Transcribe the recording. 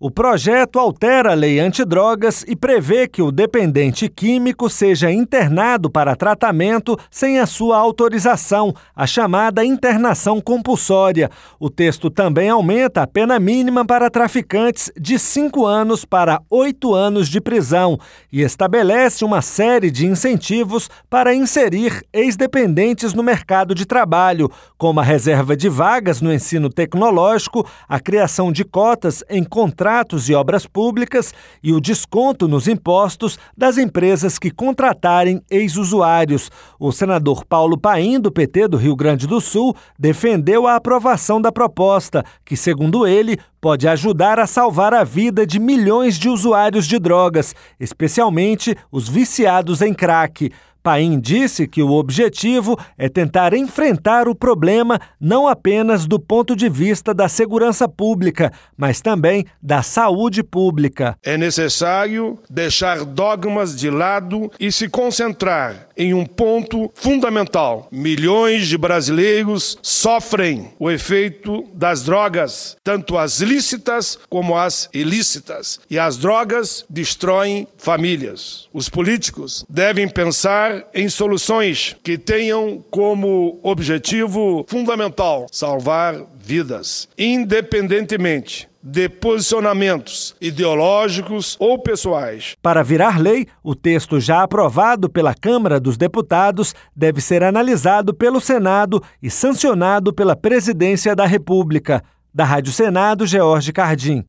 O projeto altera a lei antidrogas e prevê que o dependente químico seja internado para tratamento sem a sua autorização, a chamada internação compulsória. O texto também aumenta a pena mínima para traficantes de 5 anos para 8 anos de prisão e estabelece uma série de incentivos para inserir ex-dependentes no mercado de trabalho, como a reserva de vagas no ensino tecnológico, a criação de cotas em contratos e obras públicas e o desconto nos impostos das empresas que contratarem ex-usuários. O senador Paulo Paim, do PT do Rio Grande do Sul, defendeu a aprovação da proposta, que, segundo ele, pode ajudar a salvar a vida de milhões de usuários de drogas, especialmente os viciados em crack. Paim disse que o objetivo é tentar enfrentar o problema não apenas do ponto de vista da segurança pública, mas também da saúde pública. É necessário deixar dogmas de lado e se concentrar em um ponto fundamental. Milhões de brasileiros sofrem o efeito das drogas, tanto as lícitas como as ilícitas. E as drogas destroem famílias. Os políticos devem pensar em soluções que tenham como objetivo fundamental salvar vidas, independentemente de posicionamentos ideológicos ou pessoais. Para virar lei, o texto já aprovado pela Câmara dos Deputados deve ser analisado pelo Senado e sancionado pela Presidência da República. Da Rádio Senado, George Cardim.